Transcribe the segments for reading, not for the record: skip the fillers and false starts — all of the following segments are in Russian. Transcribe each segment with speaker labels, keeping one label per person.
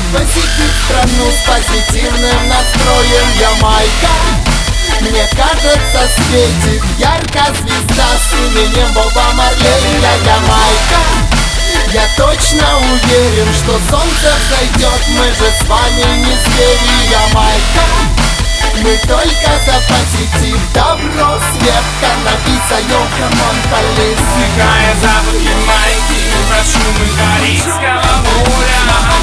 Speaker 1: посетить страну с позитивным настроем. Ямайка, мне кажется, светит ярко звезда с именем Боба Марлей. Ямайка, я точно уверен, что солнце взойдет, мы же с вами не звери. Ямайка, мы только за позитив, добро, свет, каннабиса, йоу, камон, полис.
Speaker 2: Вдыхая запах Ямайки, под шумы Карибского моря.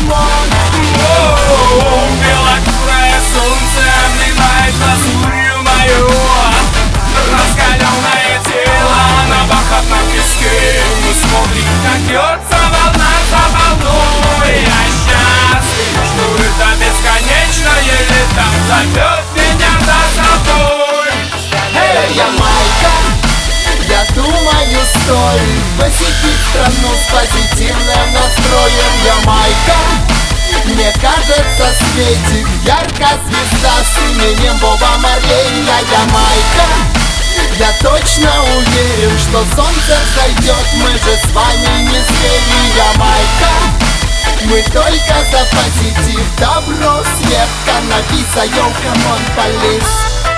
Speaker 2: Белокурое солнце обливает лазурью мою. Раскаленное тело на бархатном песке. Мы смотрим, как бьется волна за волной. Я счастлив, что это бесконечное лето зовет меня за собой.
Speaker 1: Эй, Ямайка, я думаю, стоит посетить страну с позитивным настроем. Ямайка, мне кажется, светит ярко звезда с именем Боба Марлей. Ямайка, я точно уверен, что солнце взойдет, мы же с вами не звери. Ямайка, мы только за позитив, добро, свет, каннабиса, йоу, камон, полис.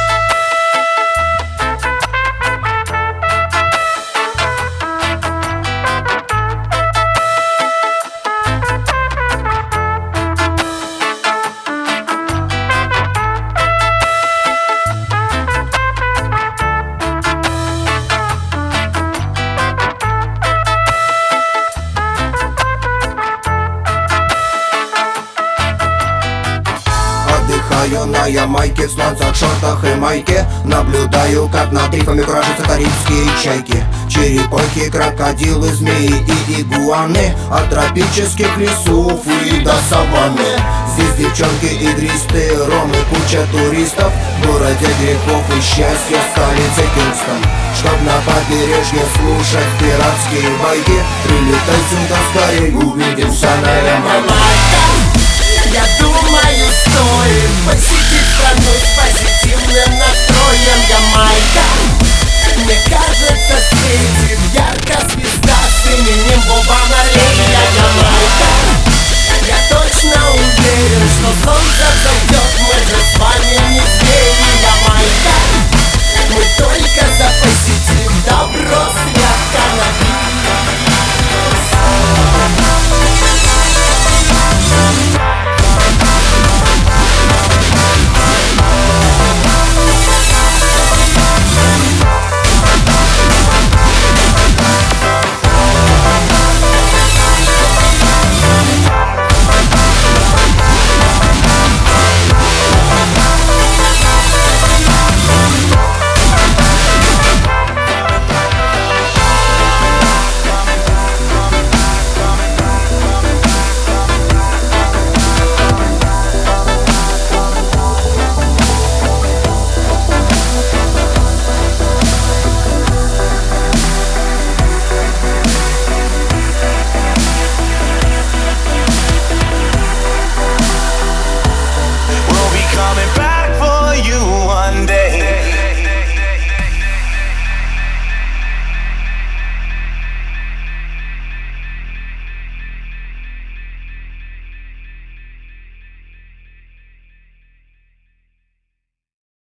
Speaker 3: Отдыхаю на Ямайке в сланцах, шортах и майке. Наблюдаю, как над рифами куражатся карибские чайки. Черепахи, крокодилы, змеи и игуаны. От тропических лесов и до саванны. Здесь девчонки игристые, ром и куча туристов. В городе грехов и счастья, столице Кингстон. Чтоб на побережье слушать пиратские байки, прилетай сюда скорей, увидимся на Ямайке.